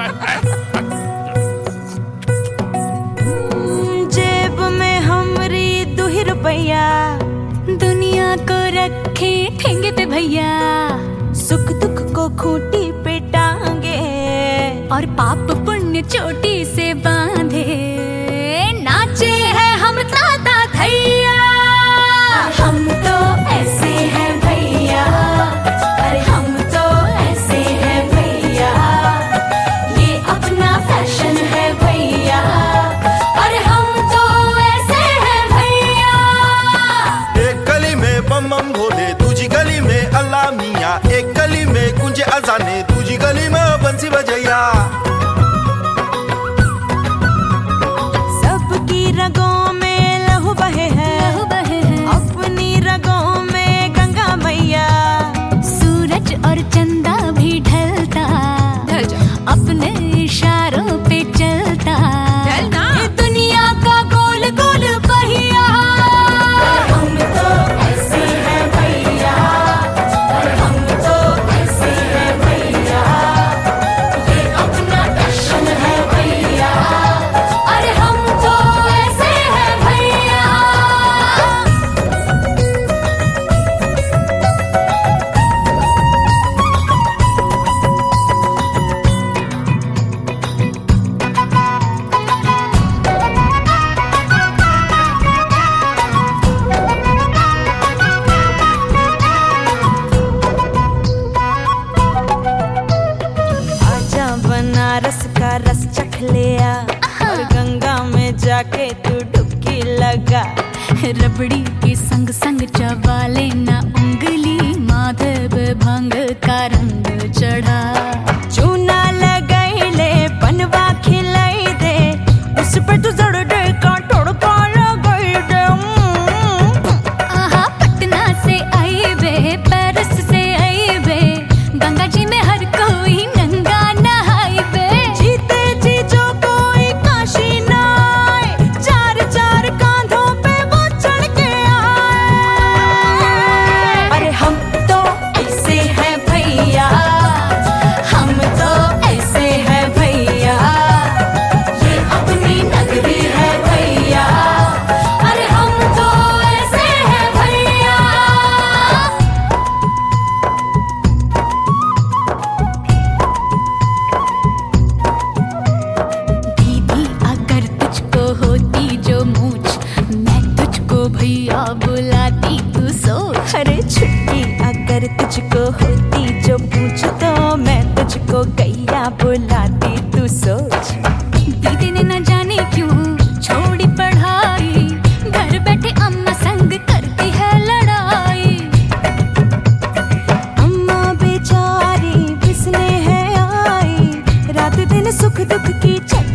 जेब में हमरी 2 रुपया, दुनिया को रखे ठेंगे पे भैया, सुख दुख को खूंटी पे टांगे, और पाप पुण्य चोटी से बांधे। नाचे हैं हम ताता थैया, हम तो ऐसे हैं भैया, अरे हम तो ऐसे हैं भैया, ये अपना फैशन है भैया, अरे हम तो ऐसे हैं भैया। एक गली में बम बम भोले, दूजी गली में अल्लाह मियाँ, एक गली में कुंजे अजाने, दूजी गली में बंसी बजैया। सबकी रगों में लहू बहे है, अपनी रगों में गंगा मैया। सूरज और चंदा भी ढलता, अपने इशारों पे चलता, ये दुनिया का गोल गोल पहिया। हम तो ऐसे हैं भैया, हम तो ऐसे हैं भैया, ये अपना फैशन है भैया, अरे हम तो ऐसे हैं भैया। आजा बनारस का रस चख लिया, और गंगा में जाके तू डुबकी लगा। रबड़ी के संग संग चबा लेना उंगली, माधव भंग का रंग चढ़ा। चूना लगाई ले, बनवा खिलाई दे, उस पर तू जड़ दे का तोड़का लगाई दे। आहा पटना से आई बे, पेरिस से आई बे, गंगा जी में हर कोई नंगा नहाई बे। जीते जी जो कोई काशी ना आए, 4 कांधों पे वो चढ़ के आए। अरे हम तो ऐसे हैं भैया, हम तो ऐसे हैं भैया, ये अपनी नगरी है भैया, अरे हम तो ऐसे हैं भैया। दीदी अगर तुझको होती जो मूछ, मैं तुझको भैया बुलाती, तू सोच। अरे छुट्टी अगर तुझको होती जो पूछ, तो मैं तुझको गैया बुलाती, तू सोच। दीदी ने न जाने क्यों छोड़ी पढ़ाई, घर बैठे अम्मा संग करती है लड़ाई। अम्मा बेचारी पिसने है आई, रात दिन सुख दुख की चर्चा